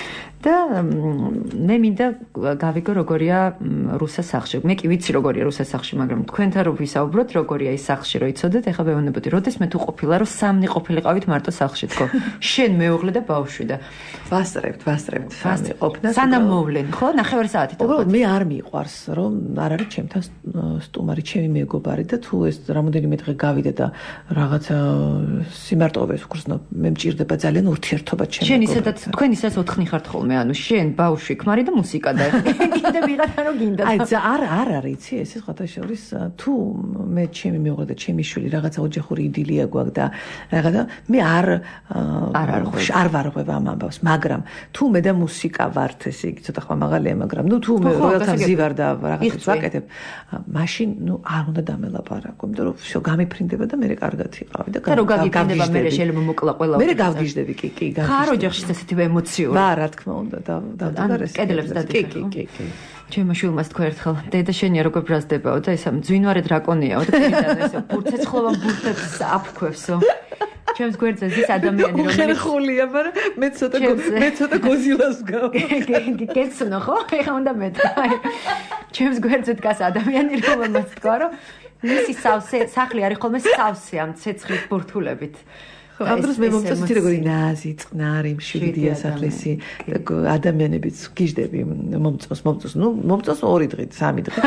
და მე მინდა გავიგო როგორია რუსა სახლში. მე კი ვიცი როგორია რუსა სახლში, მაგრამ თქვენთან რო ვისაუბროთ, როგორია ის სახლში, რო იცოდეთ, ეხლა ვეუბნებოდი, როდეს მე თუ ყოფილა, რომ სამნი ყოფილიყავით მარტო სახლში, თქო. შენ მეუღლე და ბავშვი და ვასწრებთ, ვასწრებთ. სამი ყოფნა. სანამ მოვლენ, ხო? ნახევარი საათი თქო. უბრალოდ მე არ მიყვარს, რომ არ არის ჩემთან სტუმარი, ჩემი მეგობარი და თუ ეს რამოდენიმე დღე გავიდა და რაღაცა სიმარტოვეს ვგრძნობ, მე მჭირდება ძალიან ურთიერთობა ჩემს მეგობრებთან. შენ ისედაც თქვენ ისაც ოთხნი ხართ ხოლმე ანუ შენ ბავშვი ქმარი და მუსიკა და კიდე ვიღაცა რომ გინდა. აი ზა არ არ არის იცი ეს სხვათა შორის თუ მე ჩემი მეუღლე და ჩემი შვილი რაღაცა ოჯახური იდილია გვაქვს და რაღაცა მე არ არ არ ვარღვევ ამ ამბავს, მაგრამ თუ მე და მუსიკა ვართ ესე იგი ცოტა ხმამაღალია, მაგრამ ნუ თუ მე როდესაც ვზივარ და რაღაცას ვაკეთებ, მაშინ ნუ არ უნდა დამელაპარაკო, იმიტომ რომ всё გამიფრინდება და მე კარგად იყავი და და რო გაგიფრინდება მე შეიძლება მოკლა ყველა. მე გავგიჟდები კი კი გავგიჟდები. ხარ ოჯახში ესეთი ემოციური. ბა რა თქმა უნდა და დავდაგარ ეს. კედლებს კი კი კი კი. ჩემმა შვილმა თქვა ერთხელ დედა შენია როგორ ბრაზდებაო და ესა მძვინვარე დრაკონიაო და პირიდან ესე ბურცეცხლოვან ბურთებს აფქვევსო. ჩემს გვერდზე ზის ადამიანი რომელიც ხულია, მაგრამ მე ცოტა მე ცოტა გოზილას გავ. გეცნო ხო? ეხა უნდა მეთქვა. ჩემს გვერდზე დგას ადამიანი რომელმაც თქვა რომ მისი სავსე სახლი არის ხოლმე სავსე ამ ცეცხლის ბურთულებით. ამ დროს მე მომწონს როგორი ნაზი, წყნარი, მშვიდია სახლისი და ადამიანებიც გიждები მომწონს, მომწონს, ნუ მომწონს ორი დღით, სამი დღით.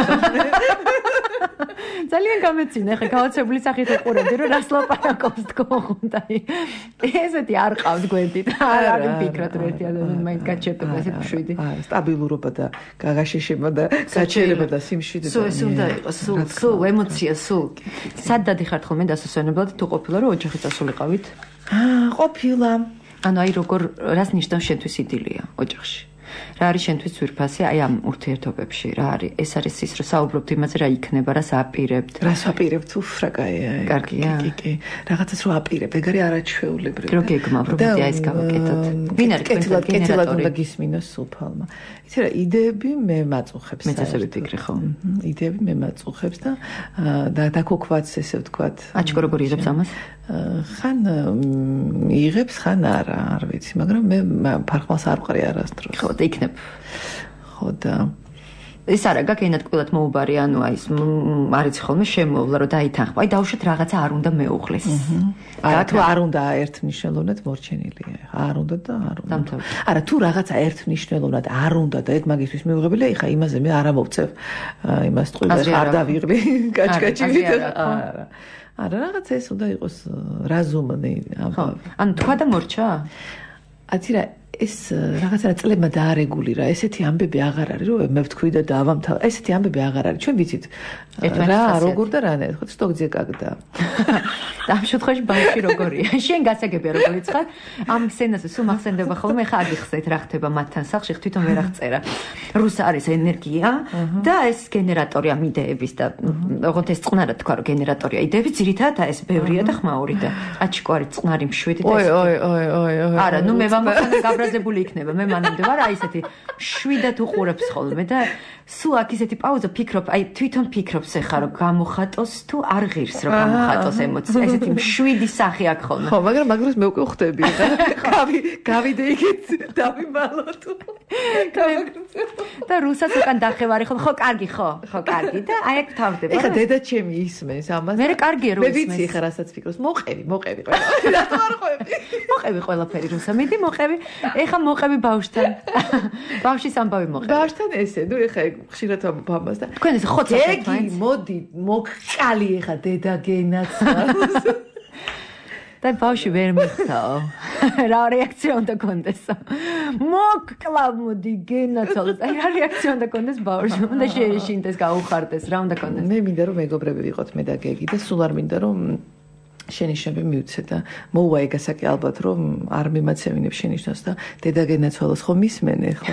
ძალიან გამეცინა, ხა გაოცებული სახით უყურებდი, რომ რას ლაპარაკობს თქონდა. ესეთი არ ყავს გვერდით. არ არის ფიქრობ რომ ერთი ადამიანი მაინც გაჩერდება ესე მშვიდი. არა, სტაბილურობა და გაგაშეშება და გაჩერება და სიმშვიდე. სულ ეს უნდა იყოს, სულ სულ ემოცია, სულ. სად დადიხართ ხოლმე დასასვენებლად თუ ყოფილა რომ ოჯახი წასულიყავით? აა, ყოფილა. ანუ აი როგორ რას ნიშნავს შენთვის იდილია ოჯახში? რა არის შენთვის ძვირფასი აი ამ ურთიერთობებში? რა არის? ეს არის ის რომ საუბრობთ იმაზე რა იქნება, რას აპირებთ? რას აპირებთ? უფრა კაია. კარგია. კი, კი. რაღაცას რო აპირებ, ეგ არის არაჩვეულებრივი. რო გეგმავ, რომ მე აი ეს გავაკეთოთ. ვინ არის კეთილად, კეთილად უნდა გისმინოს სულფალმა. იცი რა, იდეები მე მაწუხებს. მე ასე ვიფიქრე ხო? იდეები მე მაწუხებს და და დაქოქვაც ესე ვთქვათ. აჩქო როგორ იღებს ამას? ხან იღებს, ხან არა, არ ვიცი, მაგრამ მე ფარხმას არ ვყრი არასდროს. ხო და იქნებ. ხო და ეს არა გაკენატკბილად მოუბარი, ანუ აი ეს არის ხოლმე შემოვლა რომ დაითანხმო. აი დავუშვათ რაღაცა არ უნდა მეუღლის. არა თუ არ უნდა ერთმნიშვნელოვნად მორჩენილია. არ უნდა და არ უნდა. არა თუ რაღაცა ერთმმნიშვნელოვნად არ უნდა და ეგ მაგისთვის მიუღებელია, იხა იმაზე მე არ ამოვწევ იმას ტყუილზე არ დავიღლი კაჭკაჭივით. არა. არა რაღაც ეს უნდა იყოს რაზუმნი. ხო. ანუ თქვა და მორჩა? აცი რა ეს რაღაცა წლებმა დაარეგულირა. ესეთი ამბები აღარ არის, რომ მე ვთქვი და დავამთავრე. ესეთი ამბები აღარ არის. ჩვენ ვიცით რა როგორ და რა ნახეთ, სტოგძე კაგდა. ამ შემთხვევაში ბავშვი როგორია? შენ გასაგებია როგორიც ხარ? ამ სცენაზე სულ მახსენდება ხოლმე ხა აგიხსეთ რა ხდება მათთან სახლში, თვითონ ვერ აღწერა. რუს არის ენერგია და ეს გენერატორი ამ იდეების და ოღონდ ეს წყნარად თქვა რომ გენერატორია იდეები, ძირითადად ეს ბევრია და ხმაური და აჩიკო არის წყნარი მშვიდი და ой ой ой ой ой არა, ნუ მე ვამბობ გაბრაზებული იქნება. მე მანამდე ვარ აი ესეთი შვიდად უყურებს ხოლმე და სულ აქ ისეთი პაუზა ფიქრობ, აი თვითონ ფიქრობს ეხა რომ გამოხატოს თუ არ ღირს რომ გამოხატოს ემოცია. ესეთი მშვიდი სახე აქ ხოლმე. ხო, მაგრამ მაგრამ მე უკვე ხვდები ხა. გავი გავიდე იქით დავიმალო თუ. და რუსაც უკან დახევარი ხო? ხო, კარგი ხო? ხო, კარგი და აი აქ თავდება. ეხა დედა ჩემი ისმენს ამას. მე კარგია რომ ისმენს. მე ვიცი ხა რასაც ფიქრობს. მოყევი, მოყევი ყველა. რატო არ ყვები? მოყევი ყველაფერი რუსა. მიდი მოყევი. ეხა მოყევი ბავშვთან. ბავშვის ამბავი მოყევი. ბავშვთან ესე, ნუ ეხა ხშირად ვამბობ ამას და თქვენ ეს ხოცავთ მაინც. მოდი, მოგყალი ეხა დედა გენაც. და ბავშვი ვერ მიხვდაო. რა რეაქცია უნდა კონდეს? მოგკლა მოდი გენაცვალოს. აი რა რეაქცია უნდა კონდეს ბავშვი? უნდა შეეშინდეს, გაუხარდეს, რა უნდა კონდეს? მე მინდა რომ მეგობრები ვიყოთ მე და გეგი და სულ არ მინდა რომ შენიშნები მივცე და მოუვა ეგასაკი ალბათ რომ არ მიმაცევინებ შენიშნოს და დედა გენაცვალოს ხო მისმენე ხო?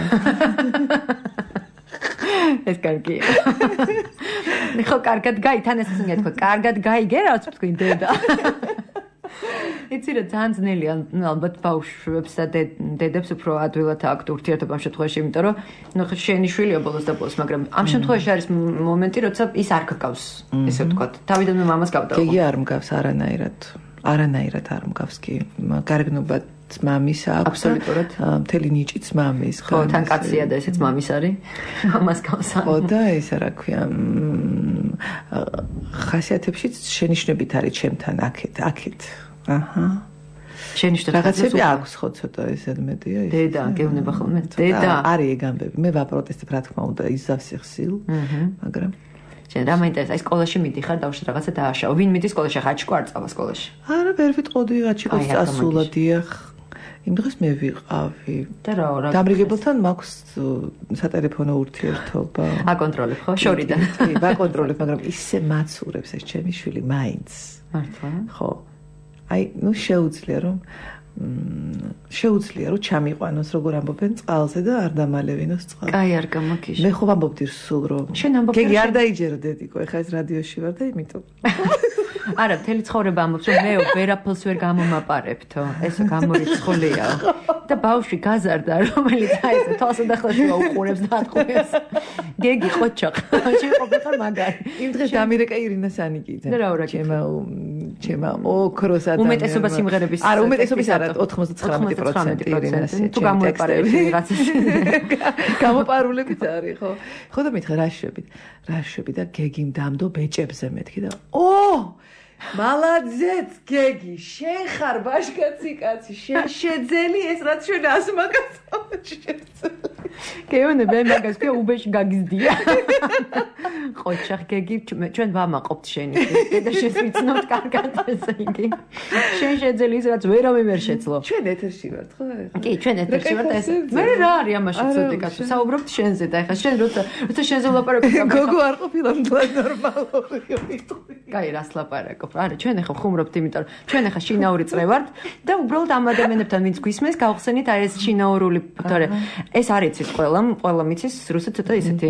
ეს კარგია. ხო, კარგად გაი, თან ეს ისინი თქვა, კარგად გაიგე რაც თქვი დედა. იცი რა ძალიან ძნელია ალბათ ბავშვებს და დედებს უფრო ადვილად აქვთ ურთიერთობა ამ შემთხვევაში, იმიტომ რომ ნუ შენი შვილია ბოლოს და ბოლოს, მაგრამ ამ შემთხვევაში არის მომენტი, როცა ის არ გგავს, ესე ვთქვათ. თავიდანვე მამას გავდა. გეგი არ მგავს არანაირად. არანაირად არ მგავს კი. გარეგნობა მამის აქვს. აბსოლუტურად. მთელი ნიჭიც მამის. ხო, თან კაცია და ესეც მამის არის. მამას გავს. ხო და ისა რა ქვია, ხასიათებშიც შენიშნებით არის ჩემთან აქეთ, აქეთ. აჰა. შენიშნებით რაღაცები აქვს ხო ცოტა ესეთ მეტია ის. დედა, გეუბნება ხოლმე. დედა. არის ეგ ამბები. მე ვაპროტესტებ რა თქმა უნდა იზავს იხსილ, მაგრამ შენ რა მაინტერესებს? აი სკოლაში მიდიხარ, დავშ რაღაცა დააშავ. ვინ მიდის სკოლაში? ხაჩკო არ წავა სკოლაში. არა, ვერ ვიტყოდი, აჩიკოს წასულა, დიახ. იმ დღეს მე ვიყავი. და რა რა. დამრიგებელთან მაქვს სატელეფონო ურთიერთობა. აკონტროლებ ხო? შორიდან. კი, ვაკონტროლებ, მაგრამ ისე მაცურებს ეს ჩემი შვილი მაინც. მართლა? ხო. აი, ნუ შეუძლია რომ შეუძლია რომ ჩამიყვანოს როგორ ამბობენ წყალზე და არ დამალევინოს წყალს. კაი არ გამოგიშ. მე ხო ვამბობდი სულ რომ შენ ამბობ გეგი არ დაიჯერო დედიკო, ეხლა ეს რადიოში ვარ და იმიტომ. არა, მთელი ცხოვრება ამბობს რომ მე ვერაფერს ვერ გამომაპარებთო. ესო გამორიცხულია. და ბავშვი გაზარდა, რომელიც აი ეს თვალსა და ხელშუა უყურებს და ატყუებს. გეგი ყოჩახ. შეიყოფე ხარ მაგარი. იმ დღეს დამირეკა ირინა სანიკიძე. და რა ვარ ჩემა ჩემა ოქროს ადამიანი. უმეტესობა სიმღერების არა, უმეტესობის არა, ოთხმოცდათვრამეტი პროცენტი ირინას. თუ გამოეპარები რაღაცას. გამოპარულებით არის, ხო? ხო და მითხრა რა შვებით? რა შვები და გეგიმ დამდო ბეჭებზე მეთქი და ო! მალაძეც გეგი, შენ ხარ ბაშკაცი კაცი, შენ შეძელი ეს რაც ჩვენ ასმაკაცავთ შეძელი. გეონე მე მაგას კი უბეში გაგიზდია. ყოჩახ გეგი ჩვენ ვამაყობთ შენი. და შენს ვიცნობთ კარგად ესე იგი. შენ შეძელი ის რაც ვერავე ვერ შეძლო. ჩვენ ეთერში ვართ ხო? კი, ჩვენ ეთერში ვართ ეს. მე რა არის ამაში ცოტა კაცო, საუბრობთ შენზე და ეხლა შენ როცა როცა შენზე ვლაპარაკობ. გოგო არ ყოფილა ნორმალურია მიტყვი. კაი, რას ლაპარაკობ? არა, ჩვენ ახლა ხუმრობთ, იმიტომ რომ ჩვენ ახლა შინაური წრე ვართ და უბრალოდ ამ ადამიანებთან ვინც გვისმენს, გავხსენით აი ეს შინაურული, თორე ეს არ იცის ყველა, ყველა მიცის რუსეთ ცოტა ისეთი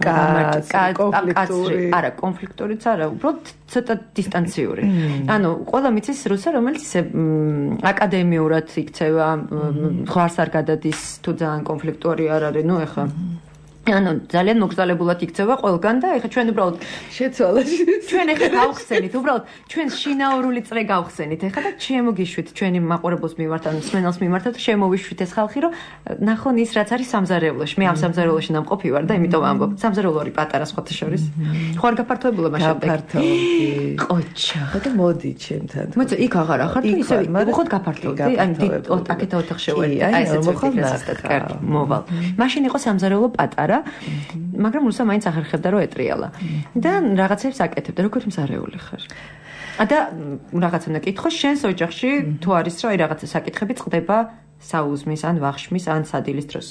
კონფლიქტური. არა, კონფლიქტურიც არა, უბრალოდ ცოტა დისტანციური. ანუ ყველა მიცის რუსა, რომელიც ისე აკადემიურად იქცევა, ხვარს არ გადადის, თუ ძალიან კონფლიქტური არ არის, ნუ ახლა ანუ ძალიან მოგზალებულად იქცევა ყველგან და ეხლა ჩვენ უბრალოდ შეცვალა ჩვენ ეხლა გავხსენით უბრალოდ ჩვენ შინაურული წრე გავხსენით ეხლა და შემოგიშვით ჩვენი მაყურებელს მიმართ ან მსმენელს მიმართ შემოვიშვით ეს ხალხი რომ ნახონ ის რაც არის სამზარეულოში მე ამ სამზარეულოში ნამყოფი ვარ და იმიტომ ამბობ სამზარეულო არის პატარა სხვათა შორის ხო არ გაფართოებულა მაშინ გაფართოვდი ყოჩა და მოდი ჩემთან მოდი იქ აღარ ახარ თუ ისე უხოთ გაფართოვდი ან აკეთ ოთახ შევედი აი ესე მოხალხად კარგი მოვალ მაშინ იყო სამზარეულო პატარა მაგრამ რუსა მაინც ახერხებდა რომ ეტრიალა და რაღაცებს აკეთებდა როგორ მზარეული ხარ და რაღაცა უნდა კითხო შენს ოჯახში თუ არის რომ აი რაღაცა საკითხები წყდება საუზმის ან ვახშმის ან სადილის დროს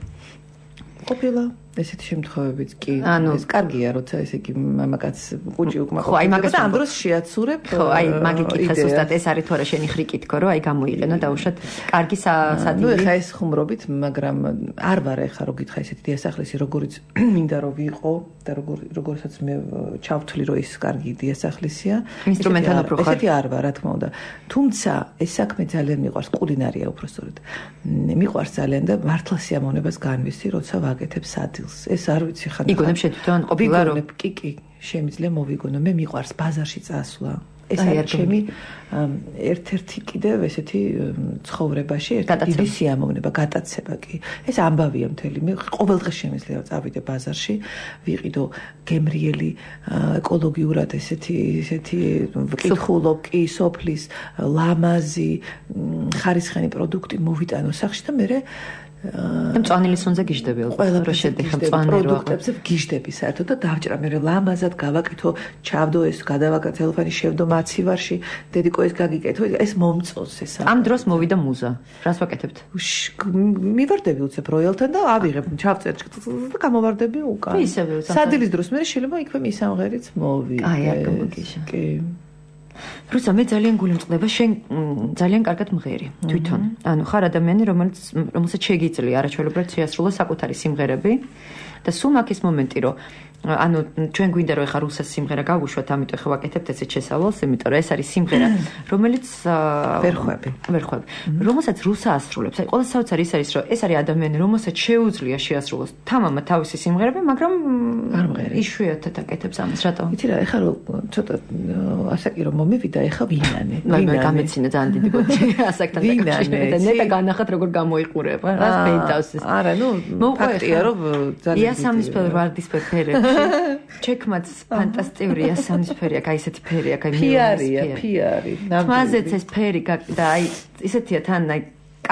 ყოფილა ესეთი შემთხვევებიც კი ეს კარგია როცა ესე იგი მამაკაც კუჭი უკმაყოფილდება ხო აი მაგას ამ დროს შეაცურებ ხო აი მაგი კითხა ზუსტად ეს არის თუ არა შენი ხრიკი თქო რომ აი გამოიყენო დაუშვათ კარგი სადი ნუ ეხა ეს ხუმრობით მაგრამ არ ვარ ეხა რო გითხა ესეთი დიასახლისი როგორიც მინდა რომ ვიყო და როგორ როგორცაც მე ჩავთვლი რომ ის კარგი დიასახლისია ინსტრუმენტთან უფრო ხარ ესეთი არ ვარ რა თქმა უნდა თუმცა ეს საქმე ძალიან მიყვარს კულინარია უბრალოდ მიყვარს ძალიან და მართლა სიამოვნებას განვისი როცა ვაკეთებ სადი ეს არ ვიცი ხან იგონებ შენ თვითონ ყოფილა რომ კი კი შემიძლია მოვიგონო მე მიყვარს ბაზარში წასვლა ეს არის ჩემი ერთ-ერთი კიდევ ესეთი ცხოვრებაში ერთი დიდი სიამოვნება გატაცება კი ეს ამბავია მთელი მე ყოველ დღეს შემიძლია წავიდე ბაზარში ვიყიდო გემრიელი ეკოლოგიურად ესეთი ესეთი ვკითხულობ კი სოფლის ლამაზი ხარისხიანი პროდუქტი მოვიტანო სახში და მე და მწვანილის სუნზე გიждები ალბათ რომ შედეხა მწვანე პროდუქტებზე გიждები საერთოდ და დავჭრა მე ლამაზად გავაკეთო ჩავდო ეს გადავაკეთე ცელოფანი შევდო მაცივარში დედიკო ეს გაგიკეთო ეს მომწონს ეს ამ დროს მოვიდა მუზა რას ვაკეთებთ მივარდები უცებ როიალთან და ავიღებ ჩავწერ და გამოვარდები უკან სადილის დროს მე შეიძლება იქვე მისამღერიც მოვიდე აი არ გამოგიშა კი რუსა მე ძალიან გული მწყდება შენ ძალიან კარგად მღერი თვითონ ანუ ხარ ადამიანი რომელიც რომელსაც შეგიძლია არაჩვეულებრივად შეასრულო საკუთარი სიმღერები და სულ მაქვს ის მომენტი რომ ანუ ჩვენ გვინდა რომ ეხა რუსას სიმღერა გავუშვათ ამიტომ ეხა ვაკეთებთ ესეთ შესავალს იმიტომ რომ ეს არის სიმღერა რომელიც ვერ ხვები ვერ ხვები რომელსაც რუსა ასრულებს აი ყველა საოცარი ის არის რომ ეს არის ადამიანი რომელსაც შეუძლია შეასრულოს თამამა თავისი სიმღერები მაგრამ არ მღერი იშვიათად აკეთებს ამას რატო იცი რა ეხა რომ ცოტა ასაკი რომ მომივიდა ეხა ვინანე ვინანე გამეცინა ძალიან დიდი ბოჭი ასაკთან ვინანე და ნეტა განახათ როგორ გამოიყურება რას მეიტავს ეს არა ნუ ფაქტია რომ ძალიან იასამნისფერ ვარდისფერ ფერები ჩეკმაც ფანტასტიურია სამნისფერი აქ აი ესეთი ფერი აქ აი ფიარია ფიარი თმაზეც ეს ფერი და აი ისეთია თან აი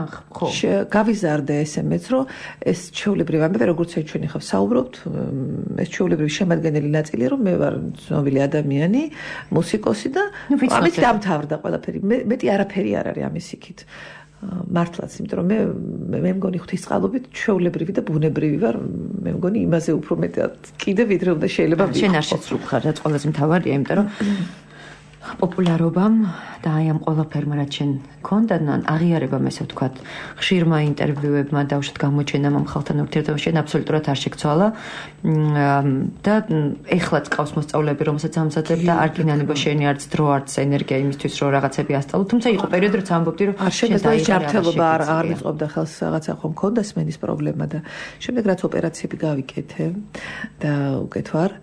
თანხ, ხო. გავიზარდე ესემეც, რომ ეს ჩვეულებრივი ამბები, როგორც ჩვენ ხავ საუბრობთ, ეს ჩვეულებრივი შემადგენელი ნაწილი, რომ მე ვარ ცნობილი ადამიანი, მუსიკოსი და ამით დამთავრდა ყველაფერი. მეტი არაფერი არ არის ამის იქით. მართლაც, იმიტომ რომ მე მე მგონი ღვთისწყალობით ჩვეულებრივი და ბუნებრივი ვარ, მე მგონი იმაზე უფრო მეტად კიდე ვიდრე უნდა შეიძლება ვიყო. შენ არ შეცვლილ ხარ, რაც ყველაზე მთავარია, იმიტომ რომ პოპულარობამ და აი ამ ყველაფერმა რაც შენ გქონდა, აღიარებამ ესე ვთქვათ, ხშირმა ინტერვიუებმა და უშუალოდ გამოჩენამ ამ ხალხთან ურთიერთობაში შენ აბსოლუტურად არ შეგცვალა და ეხლაც ყავს მოსწავლეები, რომელსაც ამზადებ და არ გინანებო შენი არც დრო, არც ენერგია იმისთვის, რომ რაღაცები ასწავლო. თუმცა იყო პერიოდი, როცა ამბობდი, რომ არ შემეძლო ჯანმრთელობა არ არ მიწობდა ხელს, რაღაცა ხომ მქონდა სმენის პრობლემა და შემდეგ რაც ოპერაციები გავიკეთე და უკეთ ვარ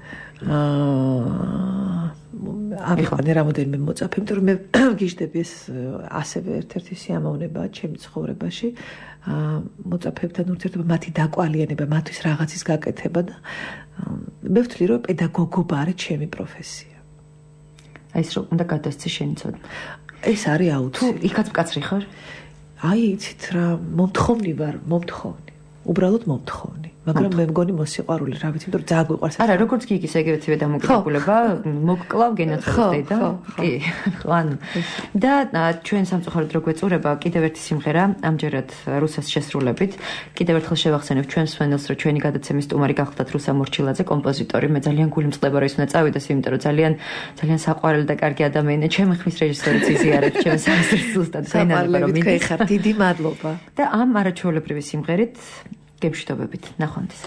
აა ამიყანე რამოდენიმე მოწაფე, იმიტომ რომ მე გიждები ეს ასევე ერთ-ერთი სიამოვნებაა ჩემს ცხოვრებაში, მოწაფეებთან ურთიერთობა, მათი დაკვალიანება, მათთვის რაღაცის გაკეთება და მე ვთვლი, რომ პედაგოგობა არის ჩემი პროფესია. აი ეს რომ უნდა გადასცე შენი ცოდნა. ეს არის აუცილებელი. თუ იქაც მკაცრი ხარ? აი იცით რა, მომთხოვნი ვარ, მომთხოვნი. უბრალოდ მომთხოვნი. მაგრამ მე მგონი მოსიყვარული, რა ვიცი, იმიტომ რომ ძალიან გვიყვარს. არა, როგორც კი ის ეგრეთივე დამოკიდებულება, მოგკლავ გენაცვალე და კი, ანუ და ჩვენ სამწუხაროდ რო გვეწურება კიდევ ერთი სიმღერა, ამჯერად რუსას შესრულებით. კიდევ ერთხელ შევახსენებ ჩვენს მსმენელს, რომ ჩვენი გადაცემის სტუმარი გახლდათ რუსა მორჩილაძე, კომპოზიტორი. მე ძალიან გული მსწლება რომ ის უნდა წავიდეს, იმიტომ რომ ძალიან ძალიან საყვარელი და კარგი ადამიანია. ჩემი ხმის რეჟისორიც იზიარებს ჩემს ამსის ზუსტად საინარება რომ მიდის. ხარ, დიდი მადლობა. და ამ არაჩვეულებრივი სიმღერით გემშვიდობებით, ნახვამდის.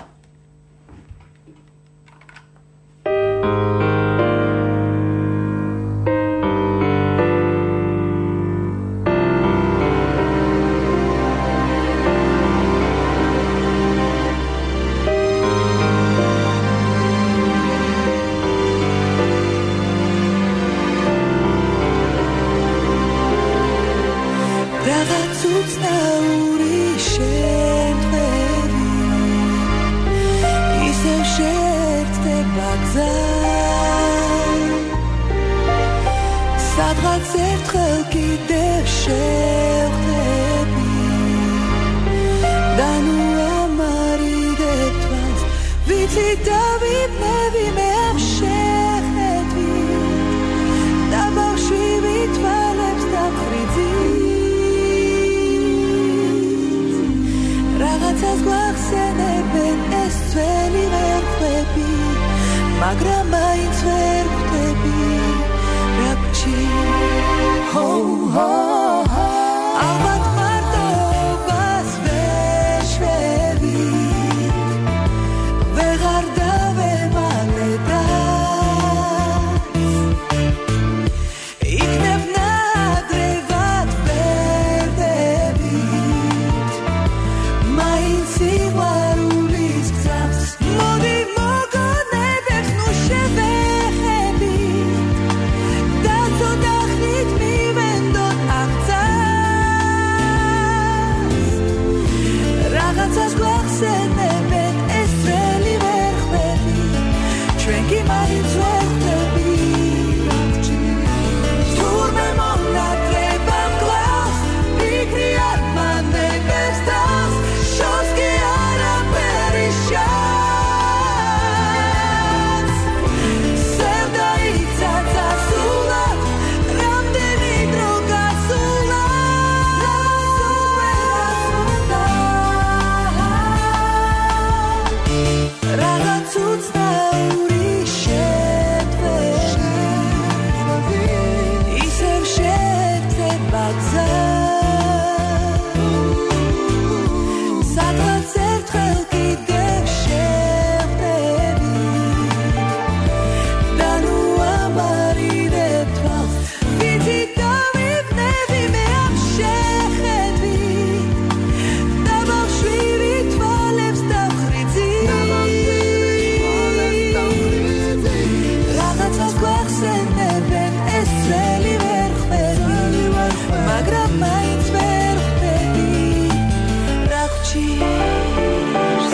რაღაც უცნაური შემთხვევი ისევ შეერთდება გზა სადღაც ერთხელ კიდევ შევხვდები და მაგრამ მაინც ვერ ხვდები რა გჭირს ჰო ჰო ალბათ მარტობას ვერ შვები ვეღარ დავემალე და იქნებ ნადრევად ვერდებით მაინც სიყვარულის გზას მოდი მოგონებებს ნუ შევეხებით და ცოტა ხნით მივენდოთ აღწას რაღაცას გვახსენებენ ეს ძველი ვერ ხვდები ჩვენ კი მაინც ვერ ხვდები თურმე მომნატრება მკლავს ფიქრი არ მანებებს თავს შორს კი არაფერი შანს სევდა იცაცა სულად რამდენი დრო გასულა რაღაც უცნაური შეხვედრი ისევ შეეცება გზა სადღაც ერთხელ კიდევ შევხვდები და ნუ ამარილებ თვალს ვიცი დავიბნები მე ამ შეხედვით და ბავშვი თვალებს დავხრიძი რაღაცას გვახსენებენ ეს ძველი ვერ ხვდები მაგრამ მაინც ვერ ხვდები რა გჭირს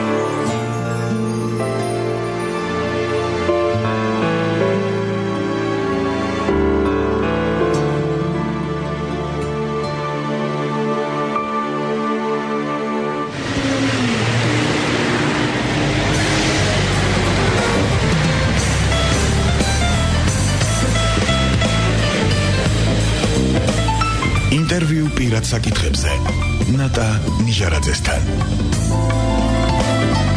ინტერვიუ პირად საკითხებზე ნატა ნიჟარაძესთან.